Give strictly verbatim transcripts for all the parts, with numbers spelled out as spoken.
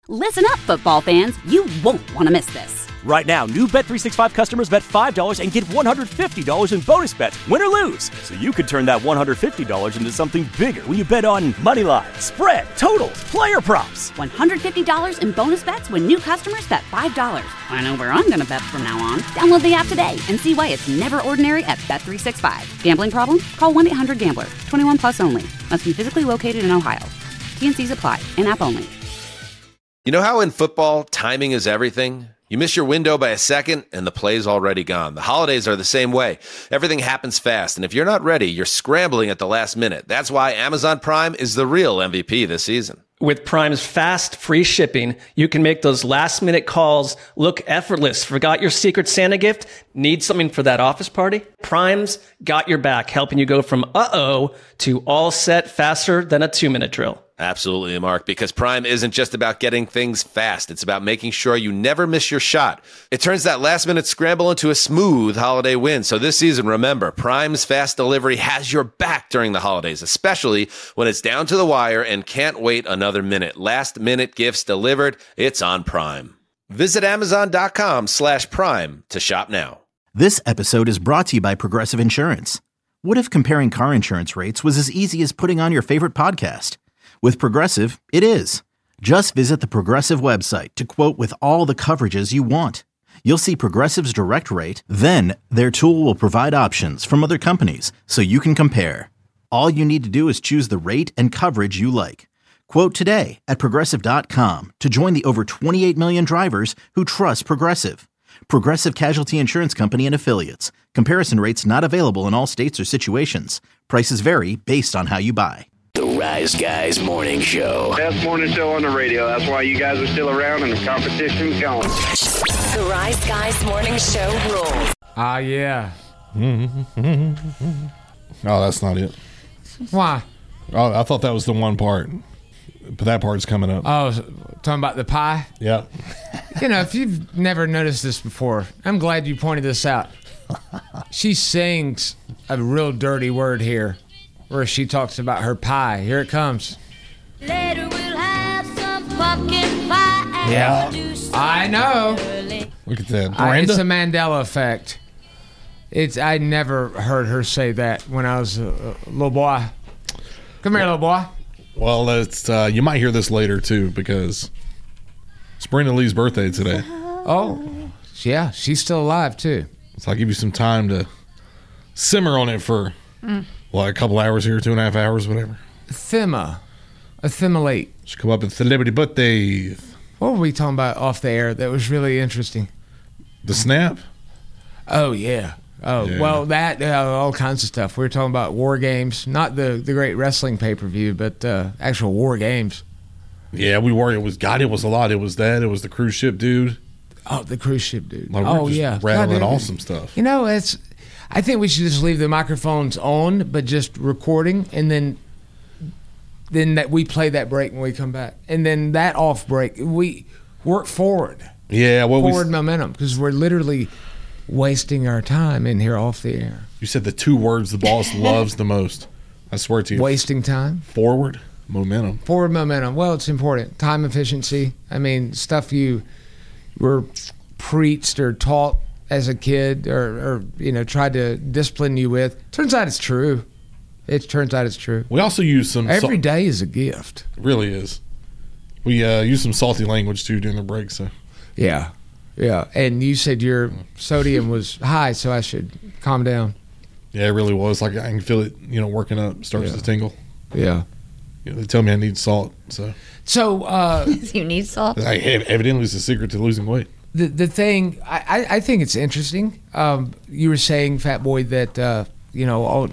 Listen up, football fans. You won't want to miss this. Right now, new Bet three sixty-five customers bet five dollars and get one hundred fifty dollars in bonus bets, win or lose. So you could turn that one hundred fifty dollars into something bigger when you bet on money line, spread, totals, player props. one hundred fifty dollars in bonus bets when new customers bet five dollars. I know where I'm going to bet from now on. Download the app today and see why it's never ordinary at Bet three sixty-five. Gambling problem? Call one eight hundred gambler. twenty-one plus only. Must be physically located in Ohio. T N Cs apply. In-app only. You know how in football, timing is everything? You miss your window by a second, and the play's already gone. The holidays are the same way. Everything happens fast, and if you're not ready, you're scrambling at the last minute. That's why Amazon Prime is the real M V P this season. With Prime's fast, free shipping, you can make those last-minute calls look effortless. Forgot your Secret Santa gift? Need something for that office party? Prime's got your back, helping you go from uh-oh to all set faster than a two-minute drill. Absolutely, Mark, because Prime isn't just about getting things fast. It's about making sure you never miss your shot. It turns that last-minute scramble into a smooth holiday win. So this season, remember, Prime's fast delivery has your back during the holidays, especially when it's down to the wire and can't wait another minute. Last-minute gifts delivered, it's on Prime. Visit Amazon.com slash Prime to shop now. This episode is brought to you by Progressive Insurance. What if comparing car insurance rates was as easy as putting on your favorite podcast? With Progressive, it is. Just visit the Progressive website to quote with all the coverages you want. You'll see Progressive's direct rate, then their tool will provide options from other companies so you can compare. All you need to do is choose the rate and coverage you like. Quote today at Progressive dot com to join the over twenty-eight million drivers who trust Progressive. Progressive Casualty Insurance Company and Affiliates. Comparison rates not available in all states or situations. Prices vary based on how you buy. The Rise Guys Morning Show. Best morning show on the radio. That's why you guys are still around and the competition's going. The Rise Guys Morning Show rules. Ah, uh, yeah. Oh, that's not it. Why? Oh, I thought that was the one part. But that part's coming up. Oh, talking about the pie? Yeah. You know, if you've never noticed this before, I'm glad you pointed this out. She sings a real dirty word here, where she talks about her pie. Here it comes. Later we'll have some pumpkin pie. Yeah, I know. Look at that. I, it's a Mandela effect. It's I never heard her say that when I was a, a little boy. Come here, little boy. Well, it's uh, you might hear this later too because it's Brenda Lee's birthday today. Oh, yeah, she's still alive too. So I'll give you some time to simmer on it for. Mm. Well, a couple hours here, two and a half hours, whatever. Thema. Assimilate. She come up with celebrity birthday. What were we talking about off the air that was really interesting? The snap? Oh, yeah. Oh, yeah. Well, that, uh, all kinds of stuff. We were talking about war games, not the, the great wrestling pay-per-view, but uh, actual war games. Yeah, we were. It was, God, it was a lot. It was that. It was the cruise ship dude. Oh, the cruise ship dude. Like, oh, just yeah. rattling God, awesome stuff. You know, it's... I think we should just leave the microphones on, but just recording, and then then that we play that break when we come back, and then that off break we work forward. Yeah, well, forward we, momentum because we're literally wasting our time in here off the air. You said the two words the boss loves the most. I swear to you. Wasting time. Forward momentum. Forward momentum. Well, it's important. Time efficiency. I mean, stuff you were preached or taught as a kid or, or, you know, tried to discipline you with. Turns out it's true. It turns out it's true. We also use some... Every day is a gift. It really is. We uh, use some salty language, too, during the break, so... Yeah. Yeah. And you said your sodium was high, so I should calm down. Yeah, it really was. Like, I can feel it, you know, working up. Starts yeah. to tingle. Yeah. You know, they tell me I need salt, so... So, uh... you need salt? I, evidently, it's the secret to losing weight. The the thing, I, I think it's interesting. Um, you were saying, Fat Boy, that, uh, you know, all,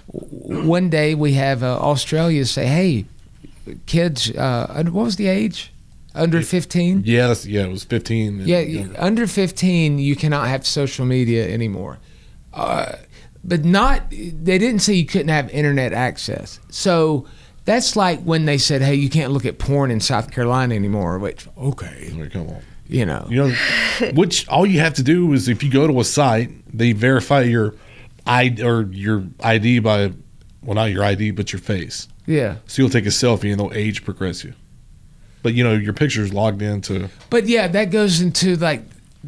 one day we have uh, Australia say, hey, kids, uh, what was the age? Under fifteen? Yeah, that's, yeah, it was fifteen. Yeah, you know. Under fifteen, you cannot have social media anymore. Uh, but not, they didn't say you couldn't have internet access. So that's like when they said, hey, you can't look at porn in South Carolina anymore, which, okay. Right, come on. You know, you know, which all you have to do is if you go to a site, they verify your I D or your I D by, well, not your I D, but your face. Yeah. So you'll take a selfie and they'll age progress you. but you know your picture's logged into. But yeah, that goes into like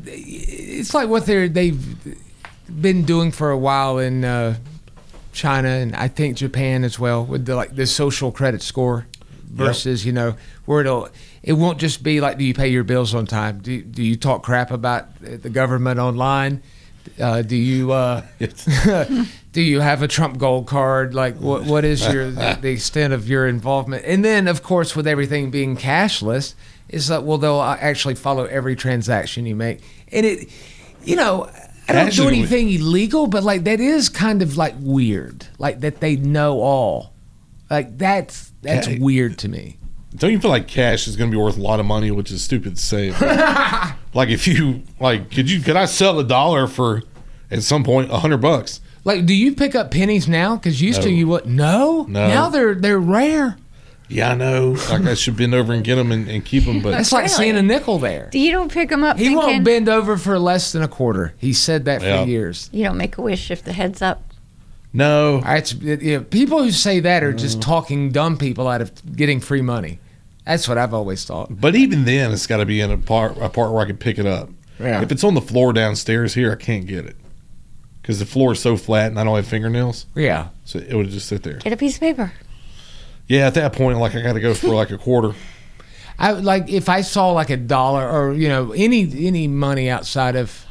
it's like what they're they've been doing for a while in uh, China and I think Japan as well with the like the social credit score versus yep. you know where it'll it won't just be like do you pay your bills on time, do do you talk crap about the government online, uh, do you uh, do you have a Trump gold card, like what what is your the, the extent of your involvement, and then of course with everything being cashless. It's like, well, they'll actually follow every transaction you make. And it, you know, I don't do anything illegal, but like that is kind of like weird. Like that they know all. Like that's that's yeah, weird to me. Don't you feel like cash is going to be worth a lot of money, which is stupid to say? Like if you, like, could you, could I sell a dollar for, at some point, a hundred bucks? Like, do you pick up pennies now? Because used no. to you what? No? No. Now they're they're rare. Yeah, I know. Like I should bend over and get them and, and keep them, but that's like really? Seeing a nickel there. You don't pick them up. He thinking, won't bend over for less than a quarter. He said that yeah. for years. You don't make a wish if the head's up. No. It's, it, you know, people who say that are just talking dumb people out of getting free money. That's what I've always thought. But even then, it's got to be in a part a part where I can pick it up. Yeah. If it's on the floor downstairs here, I can't get it because the floor is so flat and I don't have fingernails. Yeah. So it would just sit there. Get a piece of paper. Yeah, at that point, like I got to go for like a quarter. I like if I saw like a dollar or you know any any money outside of,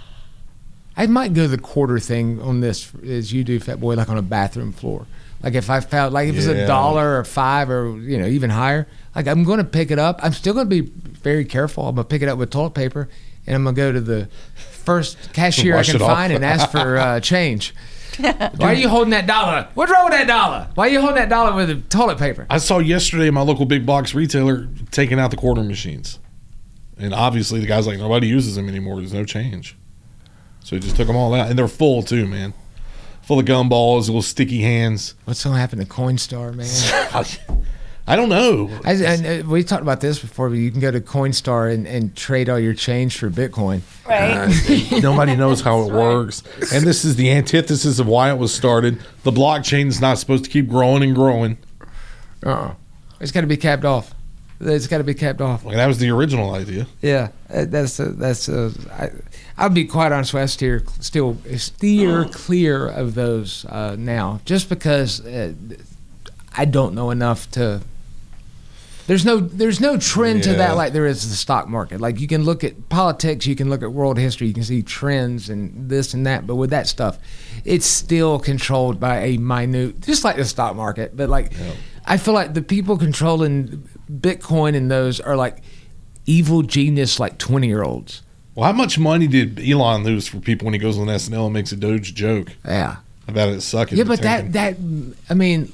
I might go the quarter thing on this as you do, Fat Boy, like on a bathroom floor. Like if I found like if it's Yeah. a dollar or five or you know even higher, like I'm going to pick it up. I'm still going to be very careful. I'm going to pick it up with toilet paper and I'm going to go to the first cashier I Wash can it off. find and ask for uh, change. Why are you holding that dollar? What's wrong with that dollar? Why are you holding that dollar with the toilet paper? I saw yesterday my local big box retailer taking out the quarter machines. And obviously the guy's like, nobody uses them anymore. There's no change. So he just took them all out. And they're full too, man. Full of gumballs, little sticky hands. What's going to happen to Coinstar, man? I don't know. I, I, we talked about this before, but you can go to Coinstar and, and trade all your change for Bitcoin. Right. Uh, nobody knows how it works. And this is the antithesis of why it was started. The blockchain is not supposed to keep growing and growing. Uh-uh. It's got to be capped off. It's got to be capped off. Like that was the original idea. Yeah, uh, that's a, that's a, I, I'll be quite honest. I steer still steer clear of those uh, now, just because uh, I don't know enough to. There's no there's no trend Yeah. to that like there is the stock market. Like you can look at politics, you can look at world history, you can see trends and this and that. But with that stuff, it's still controlled by a minute, just like the stock market. But like, Yeah. I feel like the people controlling Bitcoin and those are like evil genius, like twenty year olds. Well, how much money did Elon lose for people when he goes on S N L and makes a Doge joke Yeah. about it sucking? Yeah, but that that I mean,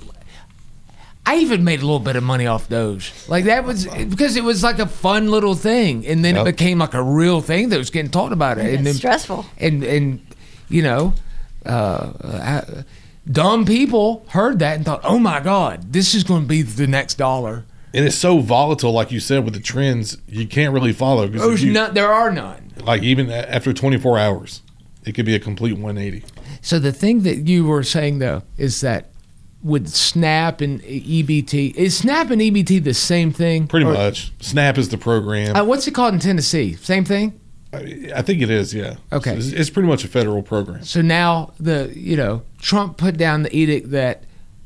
I even made a little bit of money off Doge. Like that was because it was like a fun little thing, and then Yep. it became like a real thing that was getting talked about. And and it's then, stressful. And and you know, uh, uh, dumb people heard that and thought, "Oh my God, this is going to be the next dollar." And it's so volatile, like you said, with the trends, you can't really follow. 'Cause if There's you- none, there are none. Like even a- after twenty-four hours, it could be a complete one eighty. So the thing that you were saying though is that with Snap and E B T, is Snap and E B T the same thing? Pretty Or- much. Snap is the program. Uh, what's it called in Tennessee? Same thing? I, I think it is, yeah. Okay. So it's, it's pretty much a federal program. So now the you know Trump put down the edict that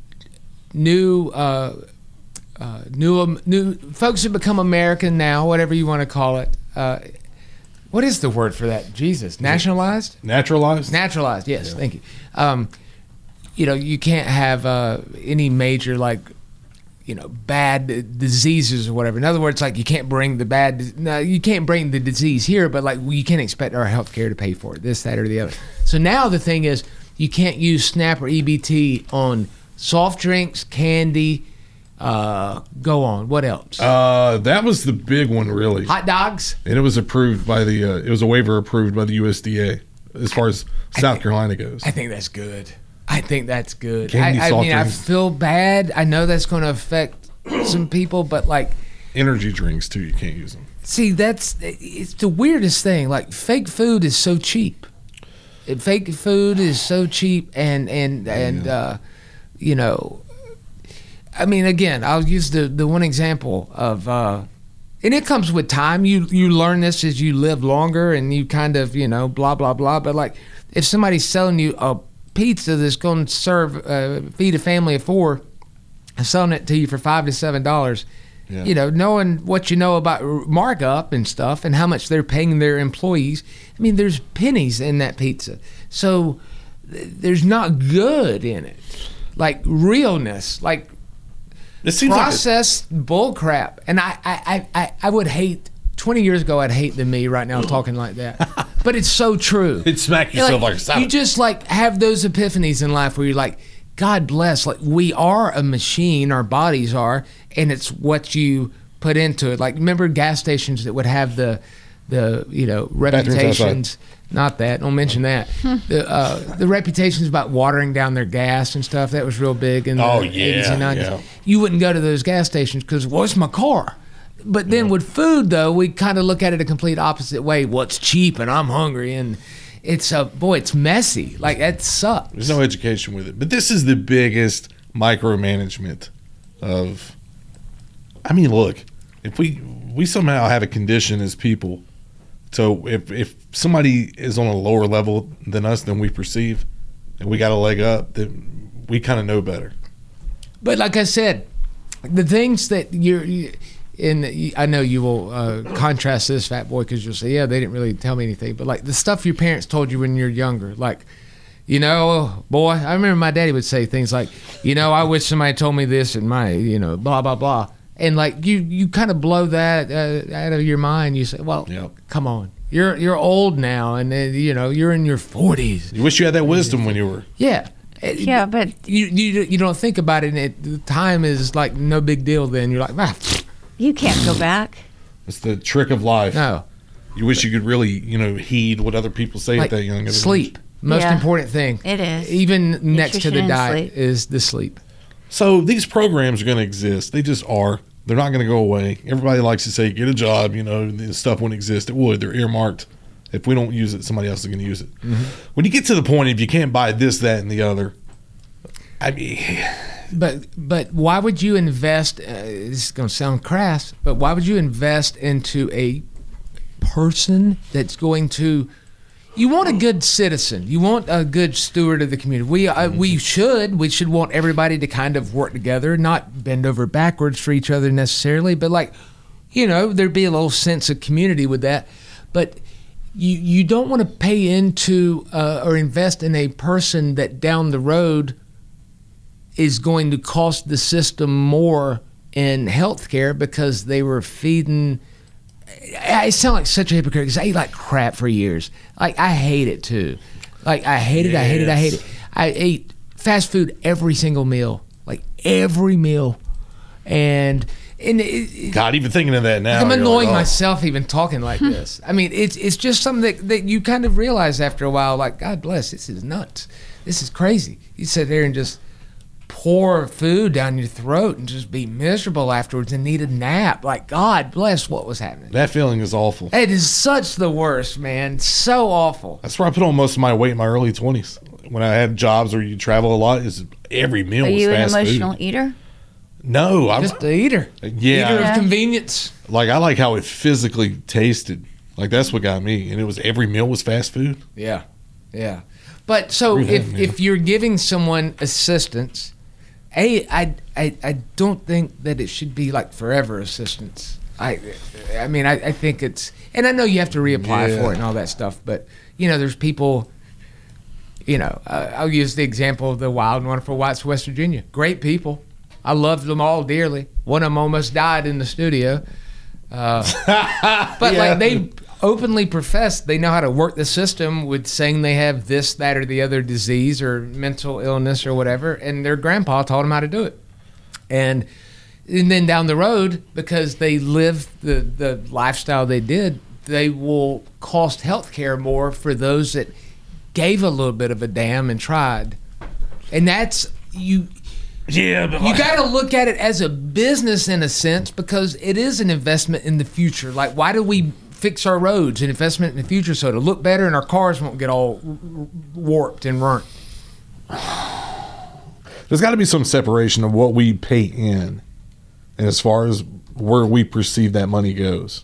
new uh, uh, new um, new folks who become American now, whatever you want to call it. Uh, what is the word for that? Jesus, nationalized, Naturalized? naturalized. Yes, thank you. Um, you know, you can't have uh, any major like you know bad d- diseases or whatever. In other words, like you can't bring the bad. No, you can't bring the disease here, but like you can't expect our healthcare to pay for it. This, that, or the other. So now the thing is, you can't use Snap or E B T on soft drinks, candy. Uh, go on. What else? Uh, that was the big one, really. Hot dogs. And it was approved by the, uh, it was a waiver approved by the U S D A as far as South Carolina goes. I think that's good. I think that's good. Candy, I, I soft mean, I drinks. feel bad. I know that's going to affect some people, but like, Energy drinks, too, you can't use them. see, that's it's the weirdest thing. Like, fake food is so cheap. It, fake food is so cheap, and and and uh, you know, I mean, again, I'll use the the one example of uh, and it comes with time. You you learn this as you live longer, and you kind of, you know, blah blah blah. But like, if somebody's selling you a pizza that's going to serve uh, feed a family of four, and selling it to you for five to seven dollars, yeah. you know, knowing what you know about markup and stuff, and how much they're paying their employees. I mean, there's pennies in that pizza, so th- there's not good in it, like realness, like. It seems processed like bull crap. And I, I, I, I would hate, twenty years ago, I'd hate than me right now talking like that. But it's so true. It'd smack yourself like, like a salad. You just like have those epiphanies in life where you're like, God bless, like we are a machine, our bodies are, and it's what you put into it. Like, remember gas stations that would have the, the you know, reputations. Not that. Don't mention that. the uh, the reputations about watering down their gas and stuff, that was real big in the oh, yeah, eighties and nineties. Yeah. You wouldn't go to those gas stations because, well, it's my car. But then yeah. with food, though, we kind of look at it a complete opposite way. What's cheap and I'm hungry. And it's, uh, boy, it's messy. Like, that sucks. There's no education with it. But this is the biggest micromanagement of, I mean, look, if we we somehow have a condition as people. So if if somebody is on a lower level than us than we perceive, and we got a leg up, then we kind of know better. But like I said, the things that you're, you, in, I know you will uh, contrast this, Fat Boy, because you'll say, yeah, they didn't really tell me anything. But like the stuff your parents told you when you're younger, like, you know, boy, I remember my daddy would say things like, you know, I wish somebody told me this and my, you know, blah, blah, blah. And like you, you kind of blow that uh, out of your mind. You say, "Well, yep. come on, you're you're old now, and uh, you know you're in your forties. You wish you had that wisdom when you were." Yeah, yeah, but you you you don't think about it, and it, the time is like no big deal. Then you're like, ah. You can't go back. It's the trick of life. No, you wish you could really, you know, heed what other people say like at that young age. Sleep, most yeah. important thing. It is. Even Nutrition next to the diet sleep. is the sleep. So these programs are going to exist. They just are. They're not going to go away. Everybody likes to say, get a job, you know, this stuff wouldn't exist. It would. They're earmarked. If we don't use it, somebody else is going to use it. Mm-hmm. When you get to the point, if you can't buy this, that, and the other, I mean. But but why would you invest, uh, this is going to sound crass, but why would you invest into a person that's going to, you want a good citizen. You want a good steward of the community. We uh, we should. We should want everybody to kind of work together, not bend over backwards for each other necessarily, but like, you know, there'd be a little sense of community with that. But you you don't want to pay into uh, or invest in a person that down the road is going to cost the system more in healthcare because they were feeding. I sound like such a hypocrite because I ate like crap for years. Like, I hate it too. Like, I hate it, yes. I hate it, I hate it. I ate fast food every single meal. Like, every meal. And, and it, God, even thinking of that now. I'm annoying like, oh. myself even talking like this. I mean, it's it's just something that, that you kind of realize after a while, like, God bless, this is nuts. This is crazy. You sit there and just pour food down your throat and just be miserable afterwards and need a nap. Like, God bless what was happening. That feeling is awful. It is such the worst, man. So awful. That's where I put on most of my weight in my early twenties. When I had jobs where you travel a lot, is every meal Are was you fast an emotional food. eater? No. I'm just the eater. Yeah. Eater yeah. of convenience. Like, I like how it physically tasted. Like, that's what got me. And it was every meal was fast food. Yeah. Yeah. But so Rehab, if, man. if you're giving someone assistance, A, I, I, I don't think that it should be like forever assistance. I I mean, I, I think it's, and I know you have to reapply Yeah. for it and all that stuff, but, you know, there's people, you know, uh, I'll use the example of the Wild and Wonderful Whites of West Virginia. Great people. I loved them all dearly. One of them almost died in the studio. Uh, but, Yeah. like, they openly profess they know how to work the system with saying they have this, that, or the other disease or mental illness or whatever, and their grandpa taught them how to do it. And and then down the road, because they live the, the lifestyle they did, they will cost health care more for those that gave a little bit of a damn and tried. And that's, you... Yeah, but you got to look at it as a business in a sense, because it is an investment in the future. Like, why do we fix our roads? An investment in the future so it'll look better and our cars won't get all warped and burnt. There's got to be some separation of what we pay in and as far as where we perceive that money goes.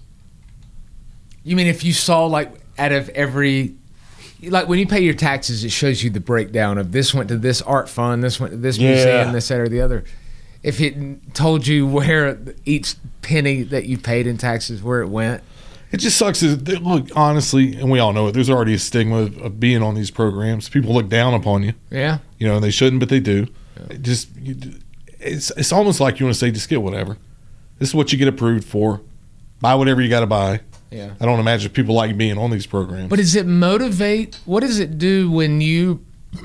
You mean if you saw like out of every, like when you pay your taxes, it shows you the breakdown of this went to this art fund, this went to this Yeah. museum, this, that, or the other. If it told you where each penny that you paid in taxes, where it went. It just sucks. That, look, honestly, and we all know it, there's already a stigma of, of being on these programs. People look down upon you. Yeah. You know, and they shouldn't, but they do. It just, you, it's it's almost like you want to say, just get whatever. This is what you get approved for. Buy whatever you got to buy. Yeah. I don't imagine people like being on these programs. But does it motivate? What does it do when you,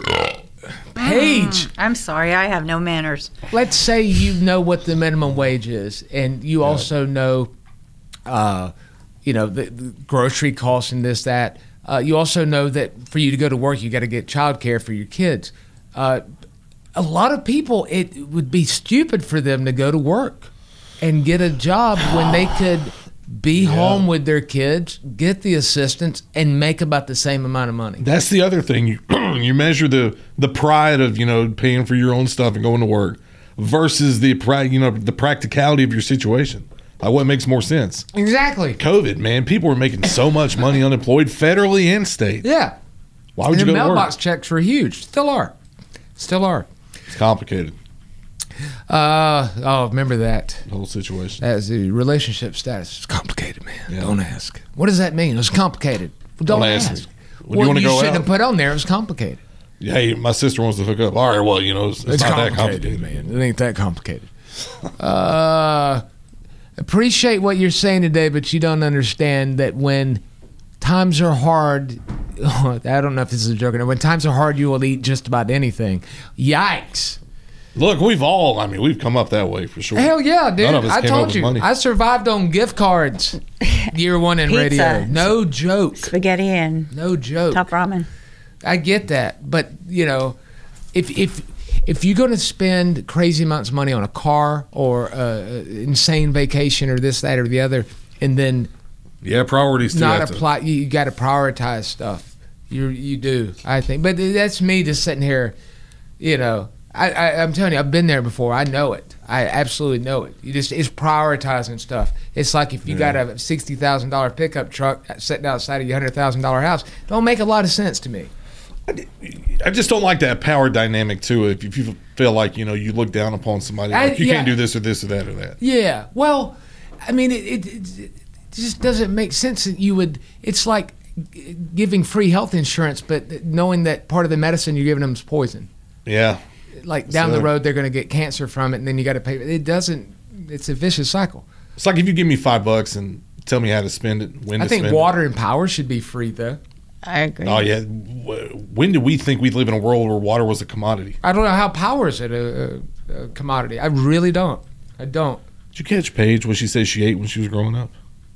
Paige? Mm, I'm sorry, I have no manners. Let's say you know what the minimum wage is, and you also know, uh, you know, the, the grocery costs and this, that. Uh, you also know that for you to go to work, you got to get childcare for your kids. Uh, a lot of people, it would be stupid for them to go to work and get a job when they could be Yeah. home with their kids, get the assistance, and make about the same amount of money. That's the other thing. You you measure the the pride of, you know, paying for your own stuff and going to work versus the pri- you know the practicality of your situation. Like what makes more sense? Exactly. COVID, man, people were making so much money unemployed federally and state. Yeah. Why would and you the go to mailbox work? checks were huge. Still are. Still are. It's complicated. Uh oh, remember that. The whole situation. That's the relationship status. It's complicated, man. Yeah. Don't ask. What does that mean? It was complicated. Well, don't, Don't ask ask. me. When Well, you wanna you go shouldn't out? have put on there. It was complicated. Hey, my sister wants to hook up. All right, well, you know, it's, it's, It's not that complicated, complicated. man. It ain't that complicated. uh, appreciate what you're saying today, but you don't understand that when times are hard, I don't know if this is a joke or not. When times are hard, you will eat just about anything. Yikes. Look, we've all, I mean, we've come up that way for sure. Hell yeah, dude. None of us I came up told with you. money. I survived on gift cards year one in Pizza. radio. No joke. Spaghetti and No joke. top ramen. I get that. But, you know, if if if you're going to spend crazy amounts of money on a car or an insane vacation or this, that, or the other, and then Yeah, priorities too. not have to- apply, you, you got to prioritize stuff. You you do, I think. But that's me just sitting here, you know. I, I, I'm telling you, I've been there before. I know it. I absolutely know it. You just it's prioritizing stuff. It's like if you Yeah. got a sixty thousand dollar pickup truck sitting outside of your hundred thousand dollar house. Don't make a lot of sense to me. I just don't like that power dynamic to it. If you feel like, you know, you look down upon somebody, I- like you yeah. can't do this or this or that or that. Yeah. Well, I mean, it, it, it, it just doesn't make sense that you would. It's like g- giving free health insurance, but knowing that part of the medicine you're giving them is poison. Yeah. Like down the So- road, they're going to get cancer from it, and then you got to pay. It doesn't. It's a vicious cycle. It's like if you give me five bucks and tell me how to spend it, when I to think spend water and power should be free, though. I agree. it. Oh, yeah. W- When did we think we'd live in a world where water was a commodity? I don't know how power is a, a, a commodity. I really don't. I don't. Did you catch Paige what she said she ate when she was growing up?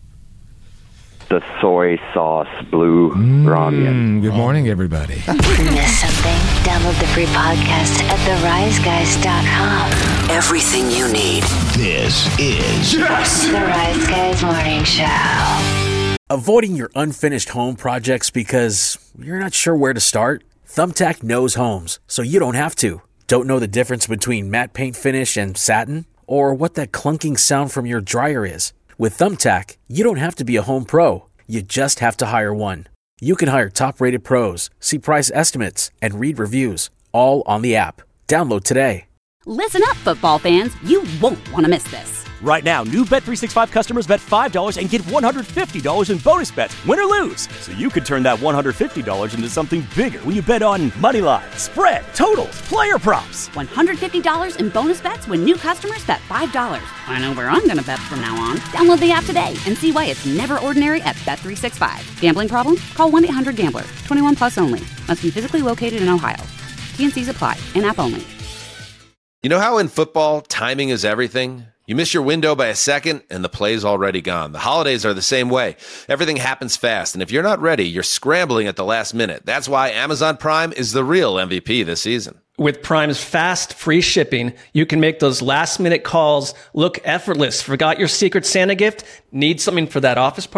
The soy sauce blue ramen. Good morning, everybody. Miss something? Download the free podcast at the rise guys dot com. Everything you need. This is The Rise Guys Morning Show. Avoiding your unfinished home projects because you're not sure where to start? Thumbtack knows homes, so you don't have to. Don't know the difference between matte paint finish and satin? Or what that clunking sound from your dryer is? With Thumbtack, you don't have to be a home pro. You just have to hire one. You can hire top-rated pros, see price estimates, and read reviews, all on the app. Download today. Listen up, football fans. You won't want to miss this. Right now, new Bet three sixty-five customers bet five dollars and get one hundred fifty dollars in bonus bets, win or lose. So you could turn that one hundred fifty dollars into something bigger when you bet on money line, spread, totals, player props. one hundred fifty dollars in bonus bets when new customers bet five dollars. I know where I'm going to bet from now on. Download the app today and see why it's never ordinary at Bet three sixty-five. Gambling problem? Call one eight hundred gambler. twenty-one plus only. Must be physically located in Ohio. T and C's apply. In-app only. You know how in football, timing is everything? You miss your window by a second, and the play's already gone. The holidays are the same way. Everything happens fast, and if you're not ready, you're scrambling at the last minute. That's why Amazon Prime is the real M V P this season. With Prime's fast, free shipping, you can make those last-minute calls look effortless. Forgot your secret Santa gift? Need something for that office party?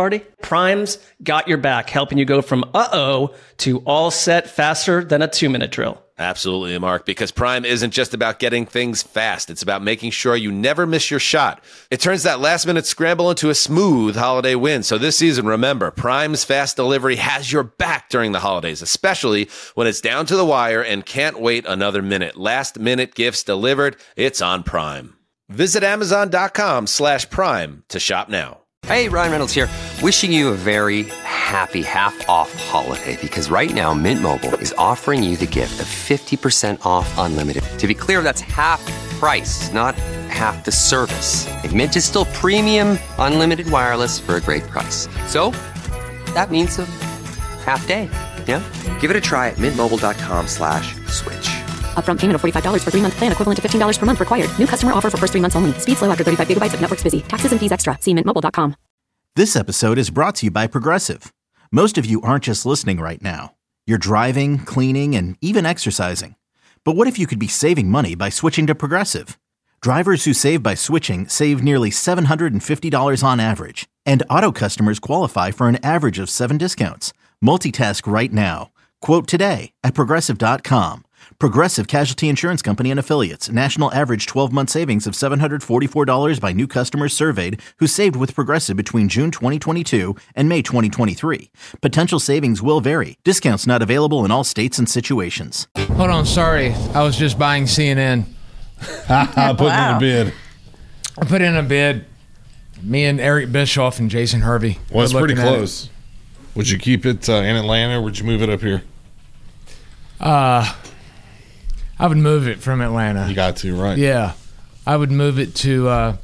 Prime's got your back, helping you go from uh-oh to all set faster than a two-minute drill. Absolutely, Mark, because Prime isn't just about getting things fast. It's about making sure you never miss your shot. It turns that last-minute scramble into a smooth holiday win. So this season, remember, Prime's fast delivery has your back during the holidays, especially when it's down to the wire and can't wait another minute. Last-minute gifts delivered. It's on Prime. Visit Amazon.com slash Prime to shop now. Hey, Ryan Reynolds here. Wishing you a very happy half-off holiday, because right now Mint Mobile is offering you the gift of fifty percent off unlimited. To be clear, that's half price, not half the service. Like, Mint is still premium unlimited wireless for a great price. So that means a half day. Yeah? Give it a try at mintmobile.com slash switch. Upfront payment of forty-five dollars for three-month plan equivalent to fifteen dollars per month required. New customer offer for first three months only. Speed slow after thirty-five gigabytes if network's busy. Taxes and fees extra. See mint mobile dot com. This episode is brought to you by Progressive. Most of you aren't just listening right now. You're driving, cleaning, and even exercising. But what if you could be saving money by switching to Progressive? Drivers who save by switching save nearly seven hundred fifty dollars on average. And auto customers qualify for an average of seven discounts. Multitask right now. Quote today at Progressive dot com. Progressive Casualty Insurance Company and Affiliates. National average twelve-month savings of seven hundred forty-four dollars by new customers surveyed who saved with Progressive between June twenty twenty-two and May twenty twenty-three. Potential savings will vary. Discounts not available in all states and situations. Hold on, sorry. I was just buying C N N. I put wow. in a bid. I put in a bid. Me and Eric Bischoff and Jason Hervey. Well, it's pretty close. Would you keep it uh, in Atlanta or would you move it up here? Uh... I would move it from Atlanta. You got to, right? Yeah. I would move it to uh,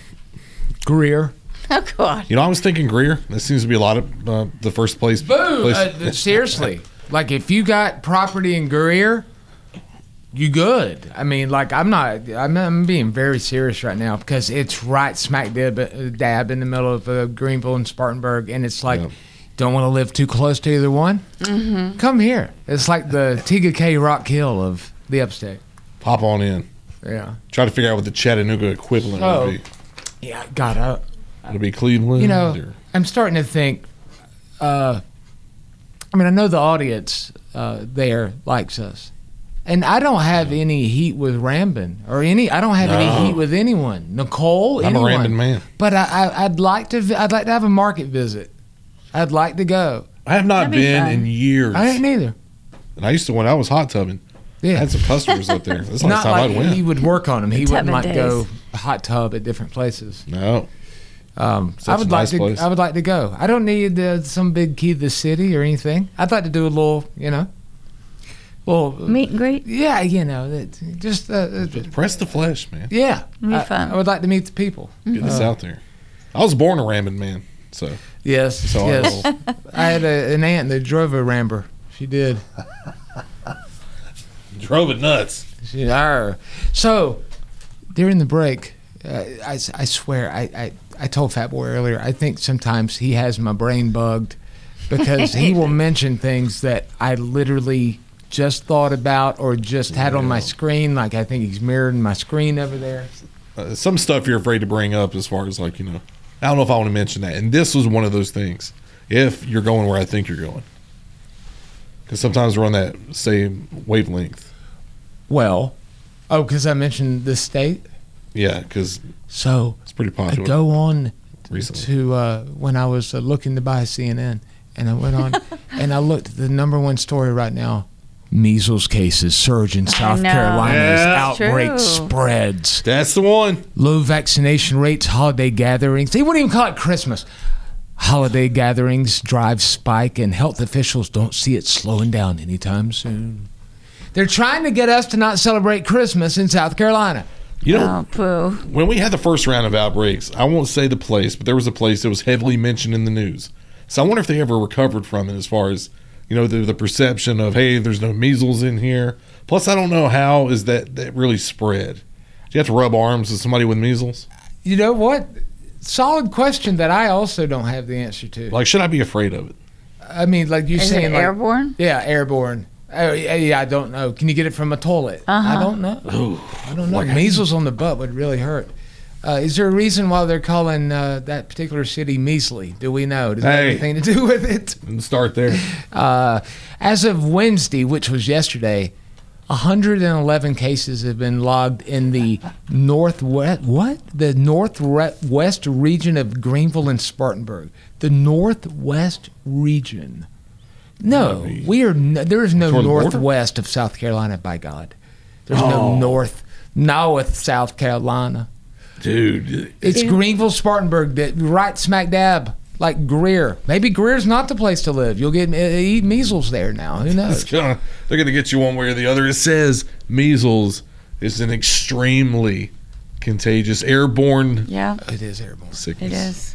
Greer. Oh, God. You know, I was thinking Greer. That seems to be a lot of uh, the first place. Boo! place. Uh, seriously. Like, if you got property in Greer, you good. I mean, like, I'm not, I'm, I'm being very serious right now because it's right smack dab, dab in the middle of uh, Greenville and Spartanburg, and it's like, yeah. Don't want to live too close to either one? Mm-hmm. Come here. It's like the Tiga K Rock Hill of the upstate. Pop on in. Yeah. Try to figure out what the Chattanooga equivalent oh. would be. Yeah, God. Uh, It'll be Cleveland. You know, or? I'm starting to think, uh, I mean, I know the audience uh, there likes us. And I don't have yeah. any heat with Rambin or any, I don't have no. any heat with anyone. Nicole, I'm anyone. a Rambin man. But I, I, I'd like to, I'd like to have a market visit. I'd like to go. I have not That'd been be in years. I ain't either. And I used to when I was hot tubbing. Yeah. I had some customers up there. That's the last Not time like I'd went. He would work on them. He The wouldn't like days. go hot tub at different places. No. Um, Such I would a like nice to. place. I would like to go. I don't need uh, some big key to the city or anything. I'd like to do a little, you know, well, meet and greet. Yeah, you know, that, just, uh, just press the flesh, man. Yeah, It'd be I, fun. I would like to meet the people. Get this uh, out there. I was born a Rambin man, so yes, so yes. I, I had a, an aunt that drove a Ramber. She did. Drove it nuts. She, arr. So during the break, uh, I, I swear, I, I, I told Fat Boy earlier, I think sometimes he has my brain bugged because he will mention things that I literally just thought about or just had on my screen. Like I think he's mirroring my screen over there. Uh, some stuff you're afraid to bring up as far as like, you know, I don't know if I want to mention that. And this was one of those things. If you're going where I think you're going. Because sometimes we're on that same wavelength. Well, oh, because I mentioned this state? Yeah, because so it's pretty popular. I go on recently. to uh, when I was uh, looking to buy C N N, and I went on and I looked at the number one story right now. Measles cases surge in South Carolina as Yeah. outbreak True. spreads. That's the one. Low vaccination rates, holiday gatherings. They wouldn't even call it Christmas. Holiday gatherings drive spike, and health officials don't see it slowing down anytime soon. They're trying to get us to not celebrate Christmas in South Carolina. You know, Oh, poo. when we had the first round of outbreaks, I won't say the place, but there was a place that was heavily mentioned in the news. So I wonder if they ever recovered from it as far as, you know, the, the perception of, hey, there's no measles in here. Plus, I don't know how is that, that really spread. Do you have to rub arms with somebody with measles? You know what? Solid question that I also don't have the answer to. Like, should I be afraid of it? I mean, like you Is saying, it like, airborne? Yeah, airborne. Oh, yeah, yeah, I don't know. Can you get it from a toilet? Uh-huh. I don't know. Ooh, I don't know. Measles on the butt would really hurt. Uh, is there a reason why they're calling uh, that particular city measly? Do we know? Does that have Hey. anything to do with it? And start there. Uh, as of Wednesday, which was yesterday, one hundred eleven cases have been logged in the northwest. What? The northwest region of Greenville and Spartanburg. The northwest region. No, we are. No, there is no Toward the border? northwest of South Carolina. By God, there's Oh. no north. North South Carolina. Dude. It's Greenville, Spartanburg, that right smack dab, like Greer. Maybe Greer's not the place to live. You'll get uh, eat measles there now. Who knows? It's gonna, they're going to get you one way or the other. It says measles is an extremely contagious, airborne Yeah, It is airborne. sickness. it is.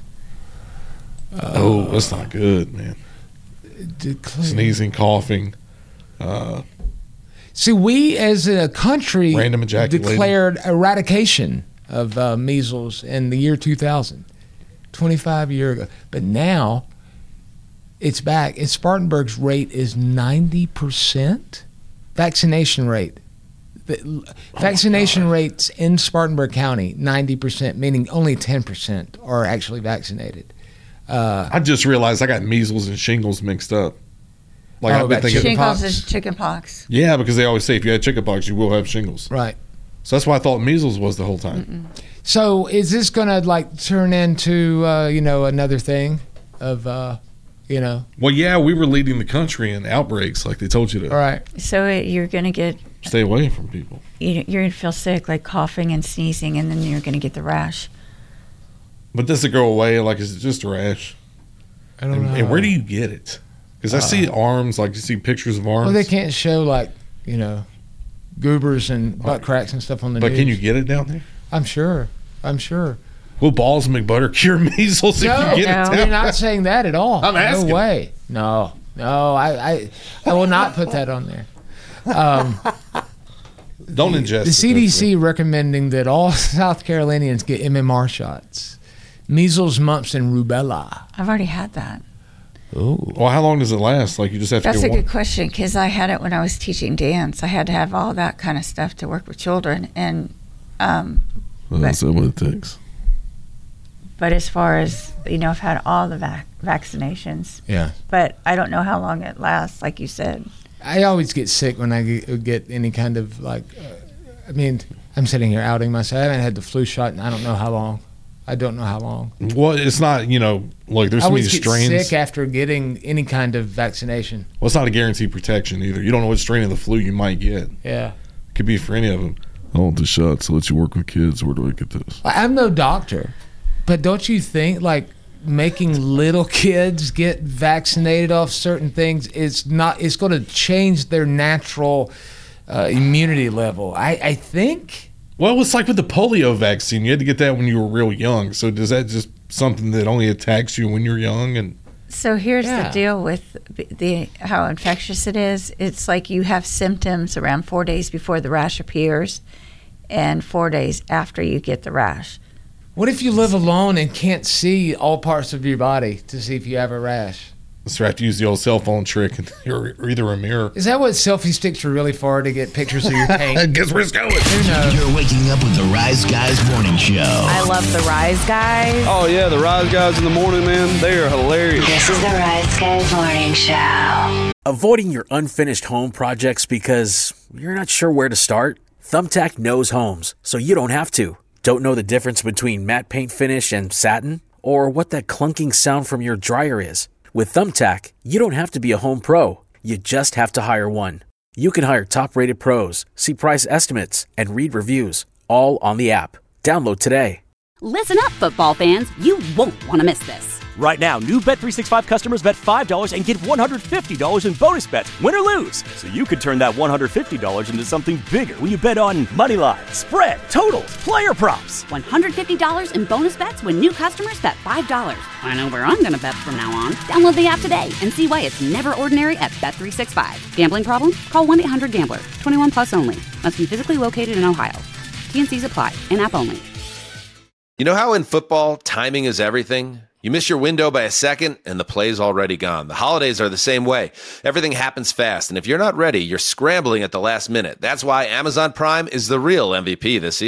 Oh, that's not good, man. Declare- Sneezing, coughing. Uh, See, we as a country Random ejaculating. declared eradication of uh, measles in the year two thousand, twenty-five years ago. But now it's back. And Spartanburg's rate is ninety percent vaccination rate. The vaccination rates in Spartanburg County, ninety percent, meaning only ten percent are actually vaccinated. Uh, I just realized I got measles and shingles mixed up. Like Oh, I've been about thinking. chicken- Shingles is chicken pox. Yeah, because they always say if you had chickenpox, you will have shingles. right. So that's why I thought measles was the whole time. So is this going to like turn into, uh, you know, another thing of, uh, you know, Well, yeah, we were leading the country in outbreaks, like they told you to all right. So it, you're going to get, stay away from people. you- you're going to feel sick, like coughing and sneezing, and then you're going to get the rash. But does it go away? Like, is it just a rash? I don't And, know. and where do you get it? Because I see arms, like you see pictures of arms. Well, they can't show like, you know, goobers and butt cracks and stuff on the but news. can you get it down there? I'm sure. I'm sure. Will Balls McButter cure measles if No, you get it we're down not saying that at all. I'm asking. No way. No, no. I, I, I will not put that on there. Um, Don't ingest the it, C D that's C recommending that all South Carolinians get M M R shots, measles, mumps, and rubella. I've already had that. Oh. Well, how long does it last? Like you just have to That's a get one. good question, because I had it when I was teaching dance. I had to have all that kind of stuff to work with children, and um, Well, that's what it takes. but as far as, you know, I've had all the vac- vaccinations, Yeah. but I don't know how long it lasts, like you said. I always get sick when I get, get any kind of like. Uh, I mean, I'm sitting here outing myself. I haven't had the flu shot in I don't know how long. I don't know how long. Well, it's not, you know, like there's I so many always get strains. sick after getting any kind of vaccination. Well, it's not a guaranteed protection either. You don't know what strain of the flu you might get. Yeah. It could be for any of them. I want the shots to let you work with kids. Where do I get this? I'm no doctor, but don't you think like making little kids get vaccinated off certain things is not? It's going to change their natural uh, immunity level. I, I think. Well, it's like with the polio vaccine. You had to get that when you were real young. So does that just something that only attacks you when you're young? And So here's Yeah. the deal with the, the how infectious it is. It's like you have symptoms around four days before the rash appears, and four days after you get the rash. What if you live alone and can't see all parts of your body to see if you have a rash? so I have to use the old cell phone trick and or, or either a mirror. Is that what selfie sticks are really for? To get pictures of your paint? Guess where it's going. Who knows? You're waking up with the Rise Guys Morning Show. I love the Rise Guys. Oh, yeah, the Rise Guys in the morning, man. They are hilarious. This is the Rise Guys Morning Show. Avoiding your unfinished home projects because you're not sure where to start? Thumbtack knows homes, so you don't have to. Don't know the difference between matte paint finish and satin? Or what that clunking sound from your dryer is? With Thumbtack, you don't have to be a home pro. You just have to hire one. You can hire top-rated pros, see price estimates, and read reviews, all on the app. Download today. Listen up, football fans. You won't want to miss this. Right now, new Bet three sixty-five customers bet five dollars and get one hundred fifty dollars in bonus bets, win or lose. So you could turn that one hundred fifty dollars into something bigger when you bet on money line, spread, totals, player props. one hundred fifty dollars in bonus bets when new customers bet five dollars. I know where I'm going to bet from now on. Download the app today and see why it's never ordinary at Bet three sixty-five. Gambling problem? Call one eight hundred gambler. twenty-one plus only. Must be physically located in Ohio. T N Cs apply. In-app only. You know how in football, timing is everything? You miss your window by a second, and the play's already gone. The holidays are the same way. Everything happens fast, and if you're not ready, you're scrambling at the last minute. That's why Amazon Prime is the real M V P this season.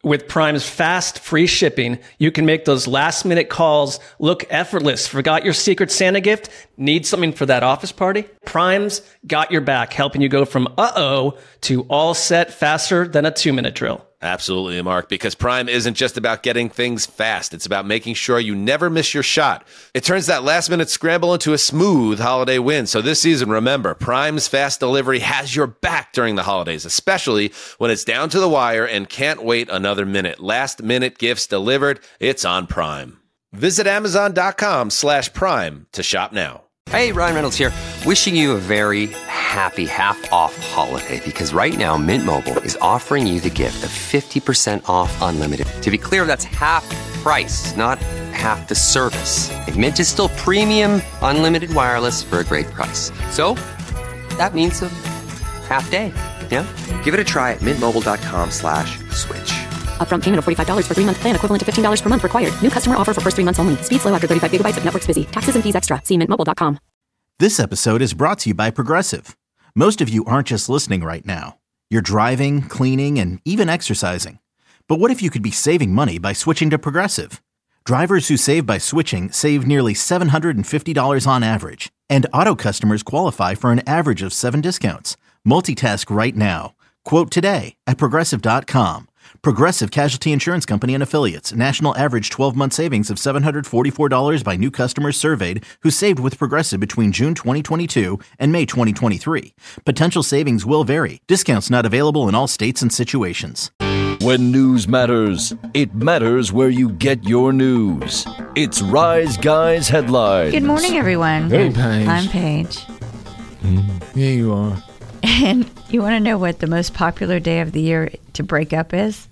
With Prime's fast, free shipping, you can make those last-minute calls look effortless. Forgot your Secret Santa gift? Need something for that office party? Prime's got your back, helping you go from uh-oh to all set faster than a two-minute drill. Absolutely, Mark, because Prime isn't just about getting things fast. It's about making sure you never miss your shot. It turns that last-minute scramble into a smooth holiday win. So this season, remember, Prime's fast delivery has your back during the holidays, especially when it's down to the wire and can't wait another minute. Last-minute gifts delivered, it's on Prime. Visit Amazon.com slash Prime to shop now. Hey, Ryan Reynolds here, wishing you a very happy half-off holiday, because right now Mint Mobile is offering you the gift of fifty percent off unlimited. To be clear, that's half price, not half the service. And Mint is still premium unlimited wireless for a great price. So that means a half day, yeah? Give it a try at mintmobile.com slash switch. Upfront payment of forty-five dollars for three-month plan, equivalent to fifteen dollars per month required. New customer offer for first three months only. Speed slow after thirty-five gigabytes if network's busy. Taxes and fees extra. See mint mobile dot com. This episode is brought to you by Progressive. Most of you aren't just listening right now. You're driving, cleaning, and even exercising. But what if you could be saving money by switching to Progressive? Drivers who save by switching save nearly seven hundred fifty dollars on average. And auto customers qualify for an average of seven discounts. Multitask right now. Quote today at Progressive dot com. Progressive Casualty Insurance Company and Affiliates. National average twelve-month savings of seven hundred forty-four dollars by new customers surveyed who saved with Progressive between June twenty twenty-two and May twenty twenty-three. Potential savings will vary. Discounts not available in all states and situations. When news matters, it matters where you get your news. It's Rise Guys Headlines. Good morning, everyone. Hey, Paige. I'm Paige. Yeah, you are. And you want to know what the most popular day of the year to break up is?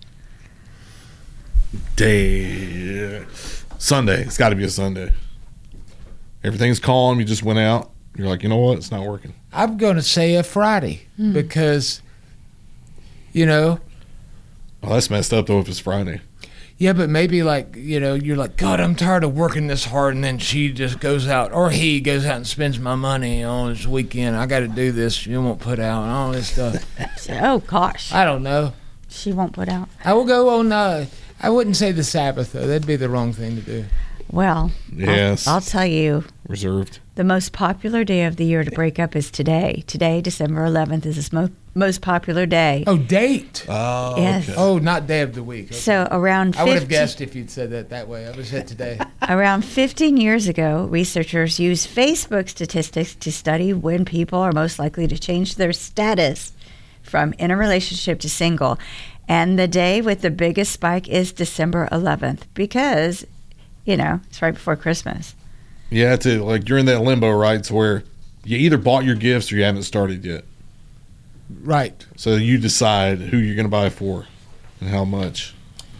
Day Sunday. It's got to be a Sunday. Everything's calm. You just went out. You're like, you know what? It's not working. I'm going to say a Friday Hmm. because, you know, Oh, that's messed up, though, if it's Friday. yeah, but maybe like, you know, you're like, God, I'm tired of working this hard. And then she just goes out, or he goes out and spends my money on this weekend. I got to do this. You won't put out and all this stuff. Oh, gosh. I don't know. She won't put out. I will go on, uh, I wouldn't say the Sabbath, though. That'd be the wrong thing to do. Well, Yes. I'll, I'll tell you. Reserved. The most popular day of the year to break up is today. Today, December eleventh, is the mo- most popular day. Oh, date. Oh, Yes. okay. Oh, not day of the week. Okay. So around I would have fifty guessed if you'd said that that way. I was hit today. Around fifteen years ago, researchers used Facebook statistics to study when people are most likely to change their status from in a relationship to single. And the day with the biggest spike is December eleventh because, you know, it's right before Christmas. Yeah, it's a, like you're in that limbo, right? It's where you either bought your gifts or you haven't started yet. Right. So you decide who you're going to buy for and how much.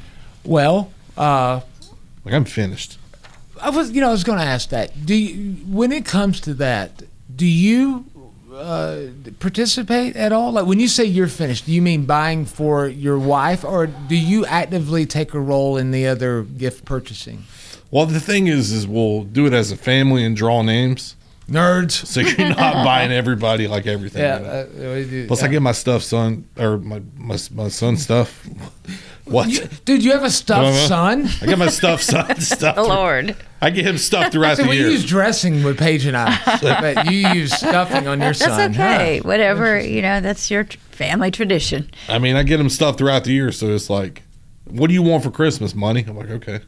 Well, uh, Like, I'm finished. I was, you know, I was going to ask that. Do you, when it comes to that, do you uh, participate at all? Like, when you say you're finished, do you mean buying for your wife, or do you actively take a role in the other gift purchasing? Well, the thing is, is we'll do it as a family and draw names. Nerds. So you're not buying everybody like everything. Yeah. you know? Uh, we do, Plus, yeah. I get my stuff, son, or my my, my son's stuff. What? You, dude, you have a stuffed Uh-huh. son? I get my stuffed son stuff. Lord. I get him stuff throughout So the we year. use dressing with Paige and I, but you use stuffing on your That's son. okay. Huh? Whatever, you know, that's your tr- family tradition. I mean, I get him stuff throughout the year, so it's like, what do you want for Christmas? Money? I'm like, okay.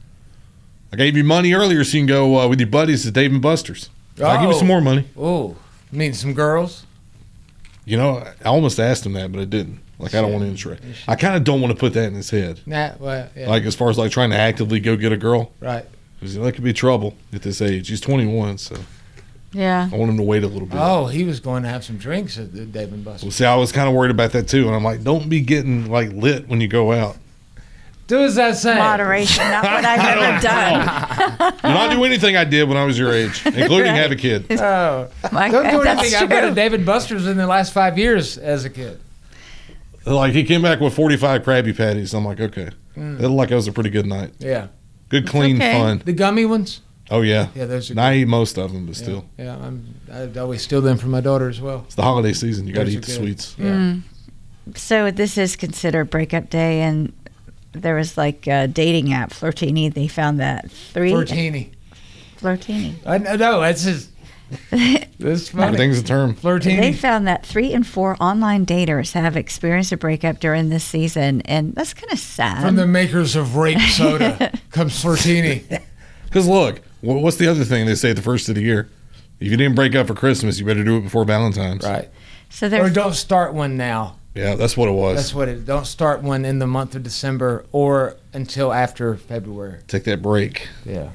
I gave you money earlier so you can go uh, with your buddies to Dave and Buster's. I'll give you some more money. Oh, you mean some girls? You know, I almost asked him that, but I didn't. Like, I don't want to interact. I kind of don't want to put that in his head. Nah, well, yeah. Like, as far as like trying to actively go get a girl. Right. Because that could be trouble at this age. He's twenty-one, so Yeah. I want him to wait a little bit. Oh, he was going to have some drinks at the Dave and Buster's. Well, see, I was kind of worried about that too, and I'm like, don't be getting like lit when you go out. Do as I say. Moderation, not what I've ever done. Do not do anything I did when I was your age, including have a kid. Oh, My don't do God, that's anything. I've been true. to David Buster's in the last five years as a kid. Like, he came back with forty-five Krabby Patties. I'm like, okay. Mm. It looked like it was a pretty good night. Yeah. Good, clean, okay. fun. The gummy ones? Oh, yeah. Yeah, those are And I good. eat most of them, but Yeah, still. yeah, I'm, I always steal them from my daughter as well. It's the holiday season. You got to Those eat are the good. sweets. Yeah. Mm. So this is considered breakup day, and there was like a dating app, Flirtini. They found that three. Flirtini. Flirtini. I know. That's just. That's funny. Everything's a term. Flirtini. They found that three in four online daters have experienced a breakup during this season, and that's kind of sad. From the makers of rape soda comes Flirtini. Because look, wh- what's the other thing they say at the first of the year? If you didn't break up for Christmas, you better do it before Valentine's. Right. So or don't start one now. Yeah, that's what it was. That's what it. Don't start one in the month of December or until after February. Take that break. Yeah.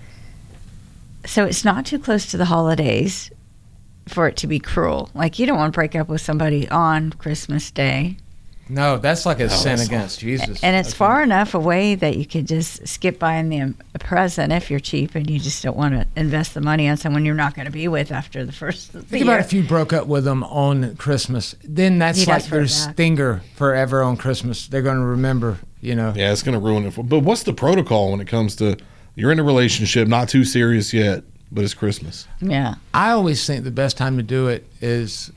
So it's not too close to the holidays for it to be cruel. Like, you don't want to break up with somebody on Christmas Day. No, that's like a Oh, sin that's against Jesus. And it's I far enough away that you could just skip buying them a present if you're cheap and you just don't want to invest the money on someone you're not going to be with after the first of the Think year. about if you broke up with them on Christmas. Then that's You'd like ask for their it back. stinger forever on Christmas. They're going to remember, you know. Yeah, it's going to ruin it. For, but what's the protocol when it comes to you're in a relationship, not too serious yet, but it's Christmas? Yeah. I always think the best time to do it is,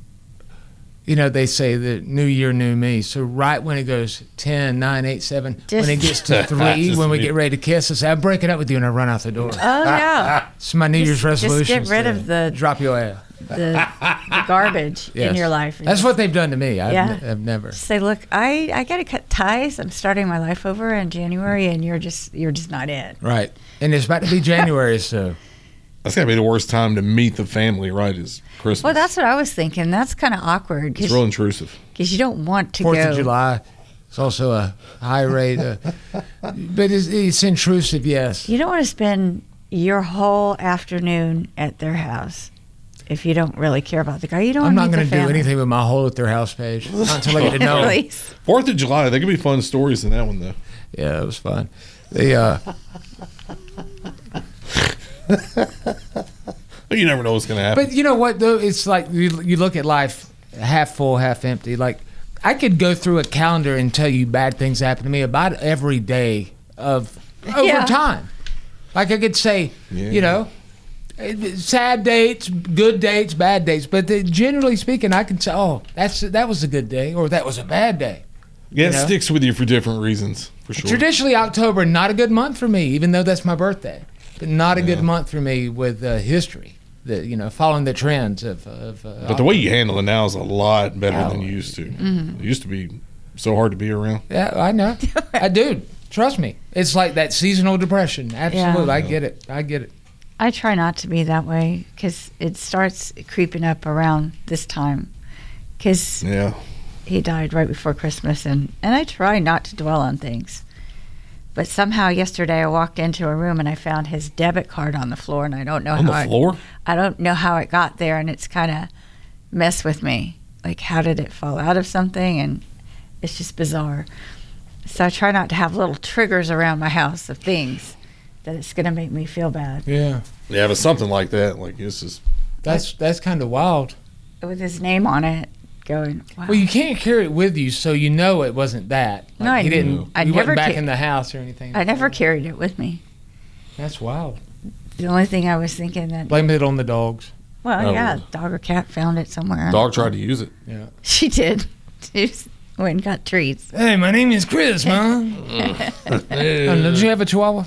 you know, they say the new year, new me. So right when it goes ten, nine, eight, seven, Just- when it gets to three, Just when we me. get ready to kiss, I say, I'm breaking up with you, and I run out the door. Oh, yeah. It's my New Year's Just- resolution. Just get rid of the, Drop your ass. the, the garbage in Yes. your life. That's what they've done to me. I've, Yeah. ne- I've never. Say, look, I, I got to cut ties. I'm starting my life over in January, and you're just you're just not it. Right. And it's about to be January, so. That's got to be the worst time to meet the family, right? Is Christmas. Well, that's what I was thinking. That's kind of awkward It's real intrusive. because you don't want to Fourth go. of July. It's also a high rate. Uh, but it's, it's intrusive, yes. You don't want to spend your whole afternoon at their house if you don't really care about the guy. You don't. I'm not going going to do anything with my whole at their house page. Not until I get to know them. Really? Fourth of July, there could be fun stories in that one, though. Yeah, it was fun. The uh, You never know what's going to happen. But you know what, though? It's like you, you look at life half full, half empty. Like, I could go through a calendar and tell you bad things happen to me about every day of over Yeah. time. Like, I could say, Yeah. you know, eh, sad dates, good dates, bad dates. But the, generally speaking, I can say, oh, that's that was a good day or that was a bad day. yeah, you it know? sticks with you for different reasons, for sure. Traditionally, October, not a good month for me, even though that's my birthday. But not a good Yeah. month for me with uh, history. The, you know, following the trends of. of uh, But the way you handle it now is a lot better Yeah. than you used to. Mm-hmm. It used to be so hard to be around. Yeah, I know. I do. Trust me. It's like that seasonal depression. Absolutely. I get it. I get it. I try not to be that way because it starts creeping up around this time. Because Yeah. he died right before Christmas, and, and I try not to dwell on things. But somehow yesterday I walked into a room and I found his debit card on the floor, and I don't know On how the it- floor? I don't know how it got there, and it's kind of messed with me. Like, how did it fall out of something? And it's just bizarre. So I try not to have little triggers around my house of things that it's going to make me feel bad. Yeah. Yeah, but something like that, like this is. That's that's kind of wild. With his name on it, going, wow. Well, you can't carry it with you, so you know it wasn't that. Like, No, I- he didn't. I he never wasn't back ca- in the house or anything. I never carried it with me. That's wild. The only thing I was thinking that, Blame it on the dogs. well, Oh. yeah, dog or cat found it somewhere. Dog tried to use it. Yeah. She did. She just went and got treats. Hey, my name is Chris, Mom. Uh, did you have a Chihuahua?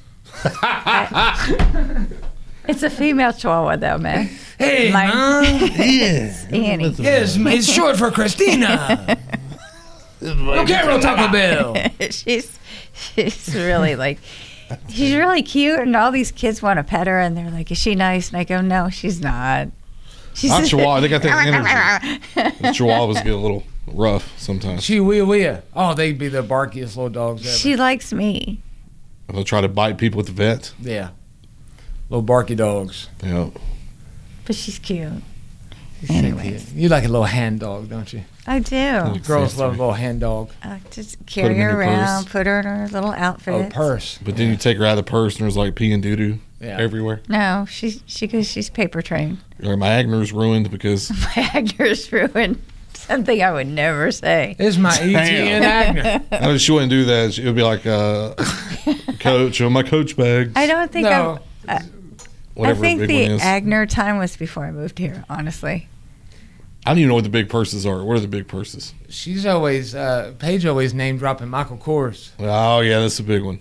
It's a female chihuahua, though, man. Hey, Mine- Mom. It's Annie. Yes, it's short for Christina. Okay, we'll Taco Bell. she's she's really like she's really cute, and all these kids want to pet her, and they're like, "Is she nice?" And I go, "No, she's not." She's Not Chihuahua. They got that energy. The Chihuahuas get a little rough sometimes. Chihuahua. Oh, they'd be the barkiest little dogs ever. She likes me. They'll try to bite people at the vet. Yeah. Little barky dogs. Yeah. But she's cute. Anyways. You like a little hand dog, don't you? I do. Girls love a little hand dog. I like to carry them in her your around, purse. put her in her little outfit. Oh, purse. But then you take her out of the purse and there's like pee and doo doo Yeah. everywhere. No, she she goes. She's paper trained. Or my Agner's ruined because My Agner's ruined. Something I would never say. This is my E T N Agner. no, she wouldn't do that. She would be like, uh, Coach, on my coach bags. I don't think No. I. I Whatever think a big the one is. Agner time was before I moved here. Honestly, I don't even know what the big purses are. What are the big purses? She's always, uh, Paige always name dropping Michael Kors. Oh, yeah, that's a big one.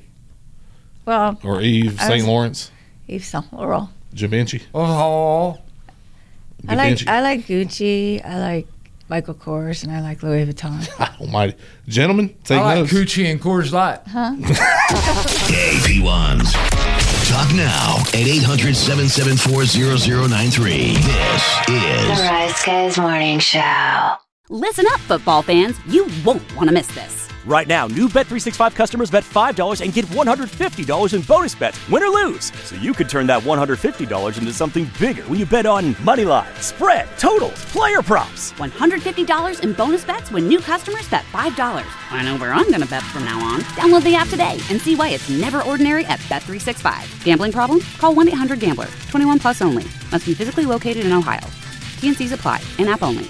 Well, or Yves Saint Lawrence. Yves Saint Laurent. Givenchy. Oh. I like I like Gucci. I like Michael Kors, and I like Louis Vuitton. Almighty. Gentlemen, take I like notes. Gucci and Coors Light. Huh? Hey, P ones. Talk now at eight hundred, seven seven four, zero zero nine three. This is The Rise Guys Morning Show. Listen up, football fans. You won't want to miss this. Right now, new Bet three sixty-five customers bet five dollars and get one hundred fifty dollars in bonus bets, win or lose. So you could turn that one hundred fifty dollars into something bigger when you bet on money line, spread, totals, player props. one hundred fifty dollars in bonus bets when new customers bet five dollars. I know where I'm going to bet from now on. Download the app today and see why it's never ordinary at Bet three sixty-five. Gambling problem? Call one eight hundred gambler. twenty-one plus only. Must be physically located in Ohio. T N Cs apply. In-app only.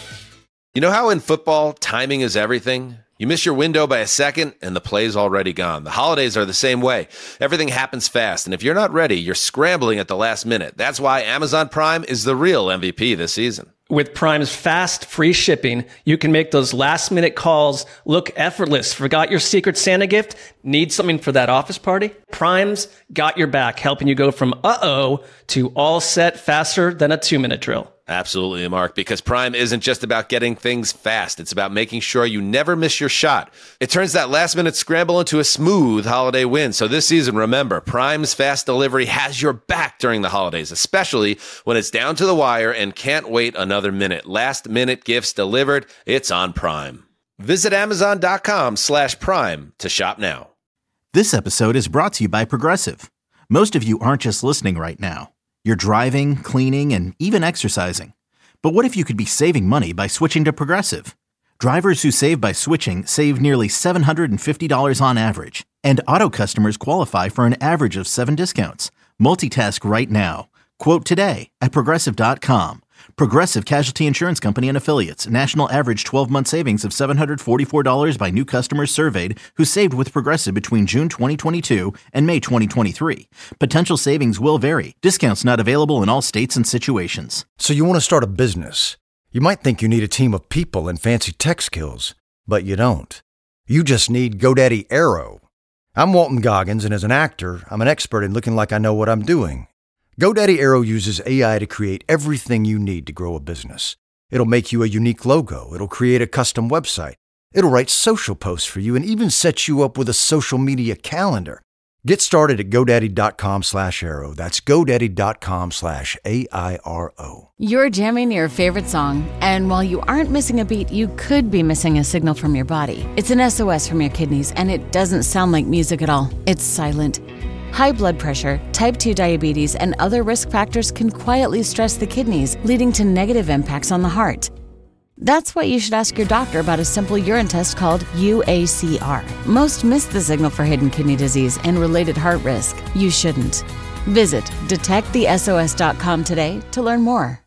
You know how in football, timing is everything? You miss your window by a second, and the play's already gone. The holidays are the same way. Everything happens fast, and if you're not ready, you're scrambling at the last minute. That's why Amazon Prime is the real M V P this season. With Prime's fast, free shipping, you can make those last-minute calls look effortless. Forgot your Secret Santa gift? Need something for that office party? Prime's got your back, helping you go from uh-oh to all set faster than a two-minute drill. Absolutely, Mark, because Prime isn't just about getting things fast. It's about making sure you never miss your shot. It turns that last-minute scramble into a smooth holiday win. So this season, remember, Prime's fast delivery has your back during the holidays, especially when it's down to the wire and can't wait another minute. Last-minute gifts delivered. It's on Prime. Visit Amazon.com slash Prime to shop now. This episode is brought to you by Progressive. Most of you aren't just listening right now. You're driving, cleaning, and even exercising. But what if you could be saving money by switching to Progressive? Drivers who save by switching save nearly seven hundred fifty dollars on average. And auto customers qualify for an average of seven discounts. Multitask right now. Quote today at Progressive dot com. Progressive Casualty Insurance Company and Affiliates. National average twelve-month savings of seven hundred forty-four dollars by new customers surveyed who saved with Progressive between June twenty twenty-two and May twenty twenty-three. Potential savings will vary. Discounts not available in all states and situations. So you want to start a business. You might think you need a team of people and fancy tech skills, but you don't. You just need GoDaddy Aero. I'm Walton Goggins, and as an actor, I'm an expert in looking like I know what I'm doing. GoDaddy Aero uses A I to create everything you need to grow a business. It'll make you a unique logo. It'll create a custom website. It'll write social posts for you and even set you up with a social media calendar. Get started at GoDaddy.com slash Aero. That's GoDaddy.com slash A I R O. You're jamming your favorite song, and while you aren't missing a beat, you could be missing a signal from your body. It's an S O S from your kidneys, and it doesn't sound like music at all. It's silent. High blood pressure, type two diabetes, and other risk factors can quietly stress the kidneys, leading to negative impacts on the heart. That's why you should ask your doctor about a simple urine test called U A C R. Most miss the signal for hidden kidney disease and related heart risk. You shouldn't. Visit detect the S O S dot com today to learn more.